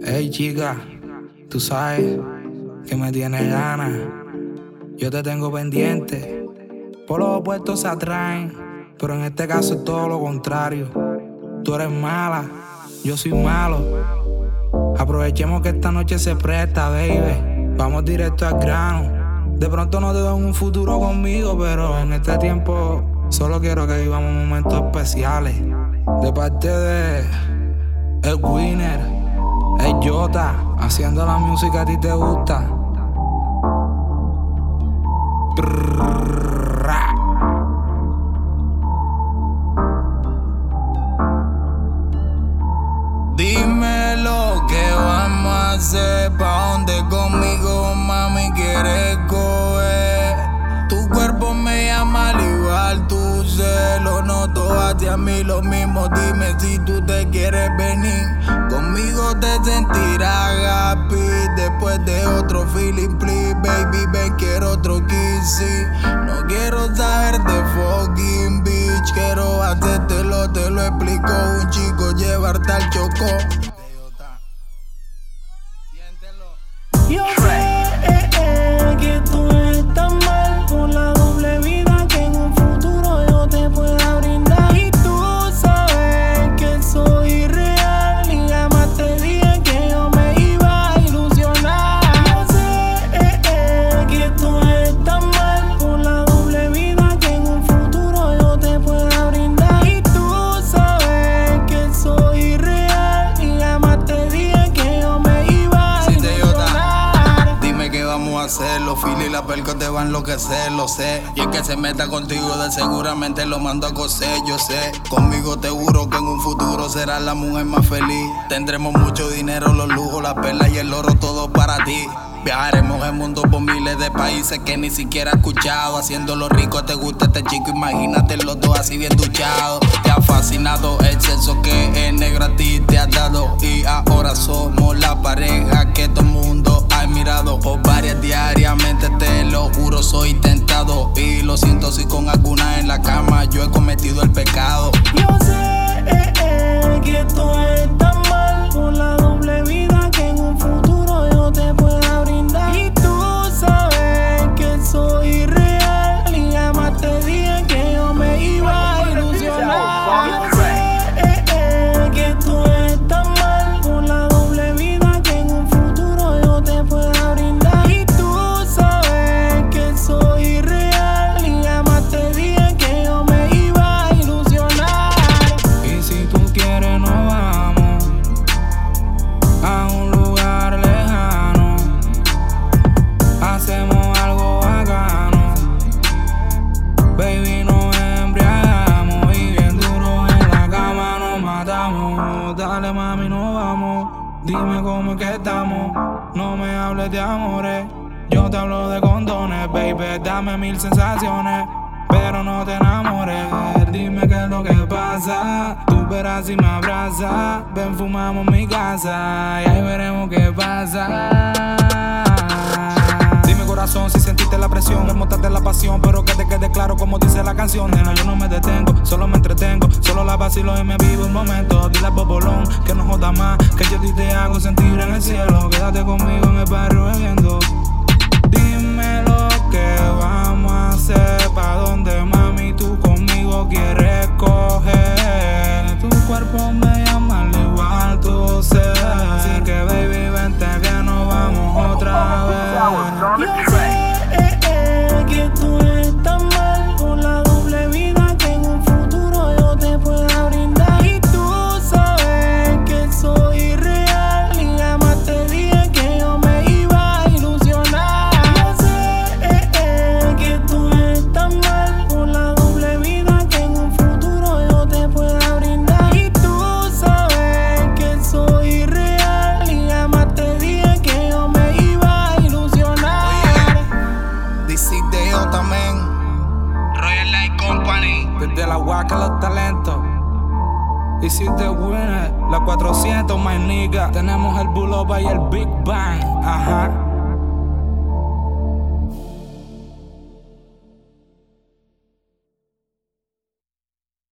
Hey chica, tú sabes que me tienes ganas. Yo te tengo pendiente. Por los opuestos se atraen, pero en este caso es todo lo contrario. Tú eres mala, yo soy malo. Aprovechemos que esta noche se presta, baby. Vamos directo al grano. De pronto no te doy un futuro conmigo, pero en este tiempo solo quiero que vivamos momentos especiales. De parte de el Winner, el Jota, haciendo la música a ti te gusta. Dime lo que vamos a hacer, pa' dónde conmigo, mami, quieres coger. Tu cuerpo me llama al igual, tu celo noto hacia mí lo mismo. Dime si tú te quieres venir, conmigo te sentirás happy. Después de otro feeling, please, baby, ven, quiero otro kissy. No quiero saber de fucking bitch, quiero hacértelo, te lo explico. Un chico llevarte al Chocó. Yo sé que tú estás mal con la doble vida que en un futuro yo te pueda brindar. Y tú sabes que soy real y jamás te dije que yo me iba a ilusionar. Yo sé que tú estás mal con la doble vida que en un futuro yo te pueda brindar. Y tú sabes que soy real y jamás te dije que yo me iba a ilusionar. Vamos a hacerlo, Philly y la perco te van a enloquecer, lo sé. Y el que se meta contigo de seguramente lo mando a coser, yo sé. Conmigo te juro que en un futuro serás la mujer más feliz. Tendremos mucho dinero, los lujos, las perlas y el oro, todo para ti. Viajaremos el mundo por miles de países que ni siquiera he escuchado. Haciéndolo rico, te gusta este chico, imagínate los dos así bien duchados. Te ha fascinado el sexo que el negro a ti te ha dado. Y ahora somos la pareja que todo el mundo ha mirado. Por varias diariamente te lo juro, soy tentado. Y lo siento si con alguna en la cama yo he cometido el pecado. Yo sé que tú estás mal con la doble vida que en un futuro yo te pueda brindar. Y tú sabes que soy real y jamás te dije que yo me iba a ilusionar. Yo sé que tú estás mal con la doble vida que en un futuro yo te pueda brindar. Y tú sabes que soy real y jamás te dije que yo me iba a ilusionar. Y si tú quieres nos vamos a un lugar lejano. Hacemos algo bacano. Baby, nos embriagamos y bien duro en la cama nos matamos. Dale mami, nos vamos. Dime cómo es que estamos. No me hables de amores, yo te hablo de condones. Baby, dame 1000 sensaciones, pero no te enamores. Dime qué es lo que pasa, tú verás si me abrazas. Ven, fumamos en mi casa y ahí veremos qué pasa. Dime corazón si sentiste la presión, remontarte la pasión, pero que te quede claro como dice la canción. Nena, yo no me detengo, solo me entretengo, solo la vacilo y me vivo un momento. Dile al bobolón que no joda más, que yo a ti te hago sentir en el cielo. Quédate conmigo en el barrio bebiendo. Dime lo que vamos a hacer, pa' dónde mami tú conmigo quieres coger. Tu cuerpo me llama al igual, tú sé. Así que baby, vente que nos vamos otra vez. Yo sé que tú estás mal con la doble vida que en un futuro yo te pueda brindar. Y tú sabes que soy real y jamás te dije que yo me iba a ilusionar. Yo sé que tú estás mal con la doble vida que en un futuro yo te pueda brindar. Y tú sabes que soy real y jamás te dije que yo me iba a ilusionar. This is the Jota, man. Royal Light Company. Desde la Huaca los talentos. Hiciste Winner, la 400, my nigga. Tenemos el Buloba y el Big Bang. Ajá.